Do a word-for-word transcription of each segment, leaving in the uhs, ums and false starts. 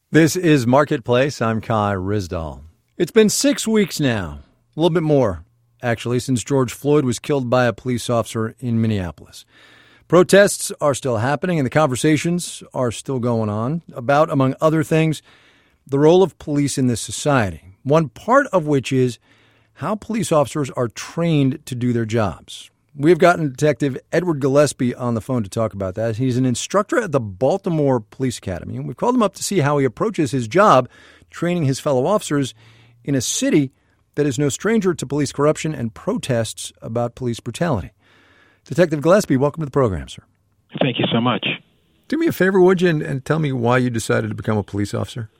This is Marketplace. I'm Kai Ryssdal. It's been six weeks now, a little bit more, actually, since George Floyd was killed by a police officer in Minneapolis. Protests are still happening and the conversations are still going on about, among other things, the role of police in this society. One part of which is how police officers are trained to do their jobs. We've gotten Detective Edward Gillespie on the phone to talk about that. He's an instructor at the Baltimore Police Academy, and we've called him up to see how he approaches his job training his fellow officers in a city that is no stranger to police corruption and protests about police brutality. Detective Gillespie, welcome to the program, sir. Thank you so much. Do me a favor, would you, and, and tell me why you decided to become a police officer?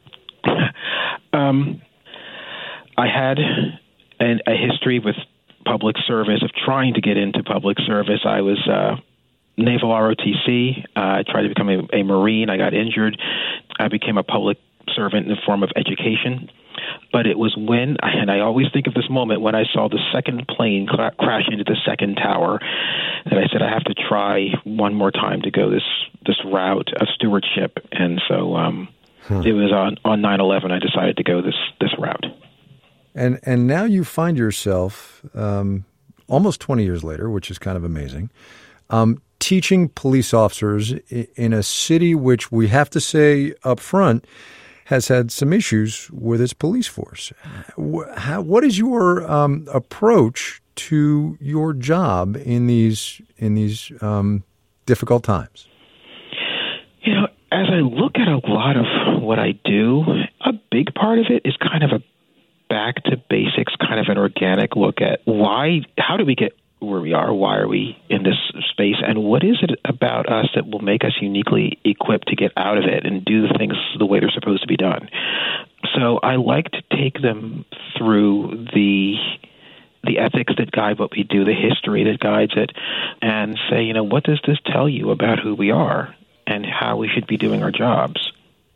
um, I had an, a history with public service, of trying to get into public service. I was uh, Naval R O T C. Uh, I tried to become a, a Marine. I got injured. I became a public servant in the form of education. But it was when, and I always think of this moment, when I saw the second plane cl- crash into the second tower, that I said, I have to try one more time to go this, this route of stewardship. And so um, huh. it was on, on nine eleven I decided to go this, this route. And and now you find yourself, um, almost twenty years later, which is kind of amazing, um, teaching police officers in a city which we have to say up front has had some issues with its police force. How, what is your um, approach to your job in these in these um, difficult times? You know, as I look at a lot of what I do, a big part of it is kind of a back to basics, kind of an organic look at why, how do we get where we are? Why are we in this space? And what is it about us that will make us uniquely equipped to get out of it and do the things the way they're supposed to be done? So I like to take them through the the ethics that guide what we do, the history that guides it, and say, you know, what does this tell you about who we are and how we should be doing our jobs?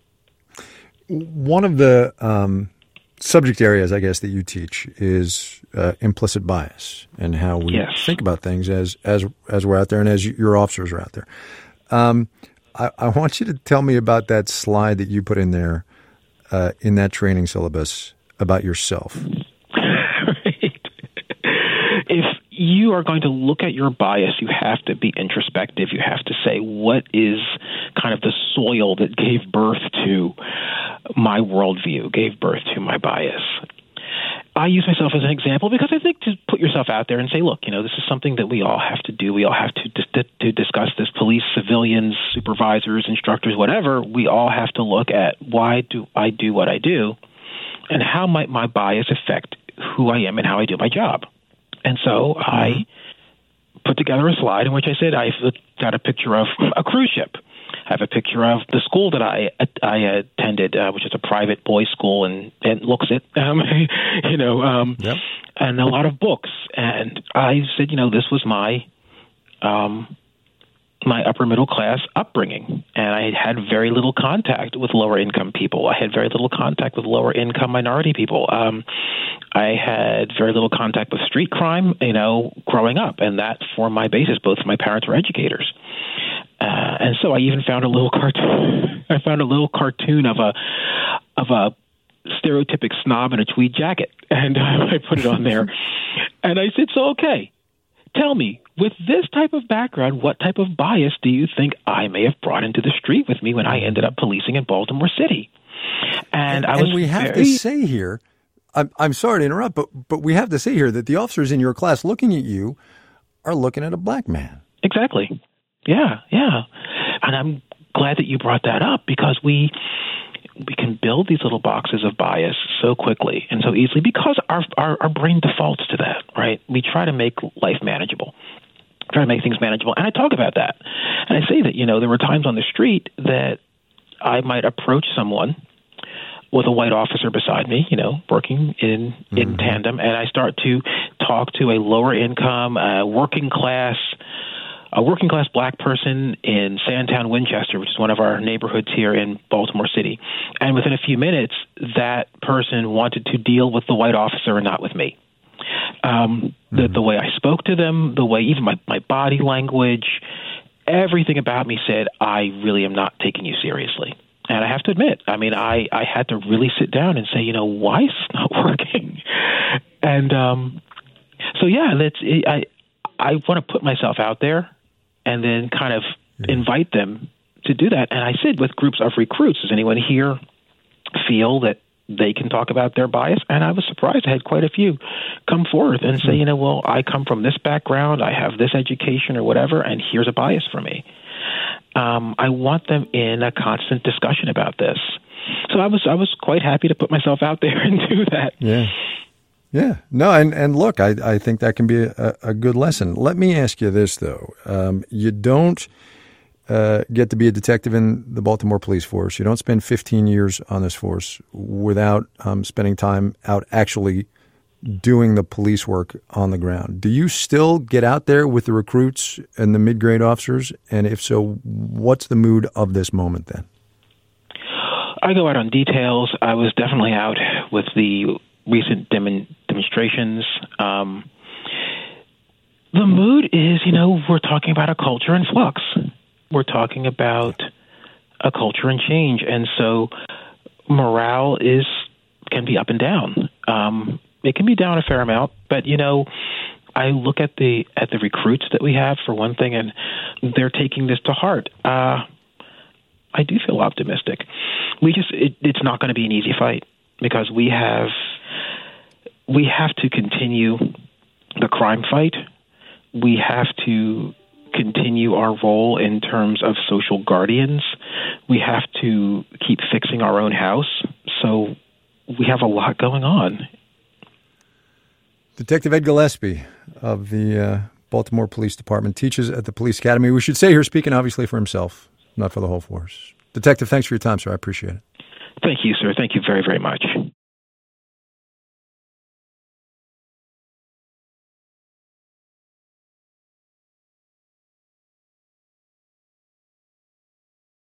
One of the um subject areas, I guess, that you teach is uh, implicit bias and how we yes. think about things as as as we're out there and as your officers are out there. Um, I, I want you to tell me about that slide that you put in there uh, in that training syllabus about yourself. Right. If you are going to look at your bias, you have to be introspective. You have to say, what is kind of the soil that gave birth to my worldview, gave birth to my bias? I use myself as an example because I think to put yourself out there and say, look, you know, this is something that we all have to do. We all have to dis- to discuss this. Police, civilians, supervisors, instructors, whatever. We all have to look at why do I do what I do, and how might my bias affect who I am and how I do my job. And so I put together a slide in which I said I've got a picture of a cruise ship. I have a picture of the school that I I attended, uh, which is a private boys' school, and and looks it, um, you know, um, yep. and a lot of books. And I said, you know, this was my um, my upper middle class upbringing, and I had very little contact with lower income people. I had very little contact with lower income minority people. Um, I had very little contact with street crime, you know, growing up, and that formed my basis. Both of my parents were educators. Uh, and so I even found a little cartoon. I found a little cartoon of a of a stereotypic snob in a tweed jacket, and I put it on there. And I said, "So okay, tell me, with this type of background, what type of bias do you think I may have brought into the street with me when I ended up policing in Baltimore City?" And, and I was and we have very, to say here, I'm I'm sorry to interrupt, but but we have to say here that the officers in your class looking at you are looking at a black man. Exactly. Yeah, yeah. And I'm glad that you brought that up because we we can build these little boxes of bias so quickly and so easily because our, our, our brain defaults to that, right? We try to make life manageable, try to make things manageable. And I talk about that. And I say that, you know, there were times on the street that I might approach someone with a white officer beside me, you know, working in, mm-hmm. in tandem, and I start to talk to a lower income, uh, working class a working class black person in Sandtown, Winchester, which is one of our neighborhoods here in Baltimore City. And within a few minutes, that person wanted to deal with the white officer and not with me. Um, the, mm-hmm. the way I spoke to them, the way even my, my body language, everything about me said, I really am not taking you seriously. And I have to admit, I mean, I, I had to really sit down and say, you know, why is this not working? And um, so, yeah, that's, I, I want to put myself out there and then kind of yeah. invite them to do that. And I said with groups of recruits, does anyone here feel that they can talk about their bias? And I was surprised. I had quite a few come forth and say, you know, well, I come from this background, I have this education or whatever, and here's a bias for me. Um, I want them in a constant discussion about this. So I was I was quite happy to put myself out there and do that. Yeah. Yeah. No, and, and look, I, I think that can be a, a good lesson. Let me ask you this, though. Um, you don't uh, get to be a detective in the Baltimore Police Force. You don't spend fifteen years on this force without um, spending time out actually doing the police work on the ground. Do you still get out there with the recruits and the mid-grade officers? And if so, what's the mood of this moment then? I go out on details. I was definitely out with the recent dem- demonstrations. Um, the mood is, you know, we're talking about a culture in flux. We're talking about a culture in change. And so morale is can be up and down. Um, it can be down a fair amount, but, you know, I look at the at the recruits that we have, for one thing, and they're taking this to heart. Uh, I do feel optimistic. We just it, it's not going to be an easy fight because we have we have to continue the crime fight. We have to continue our role in terms of social guardians. We have to keep fixing our own house. So we have a lot going on. Detective Ed Gillespie of the uh, Baltimore Police Department teaches at the Police Academy. We should say here, speaking obviously for himself, not for the whole force. Detective, thanks for your time, sir. I appreciate it. Thank you, sir. Thank you very, very much.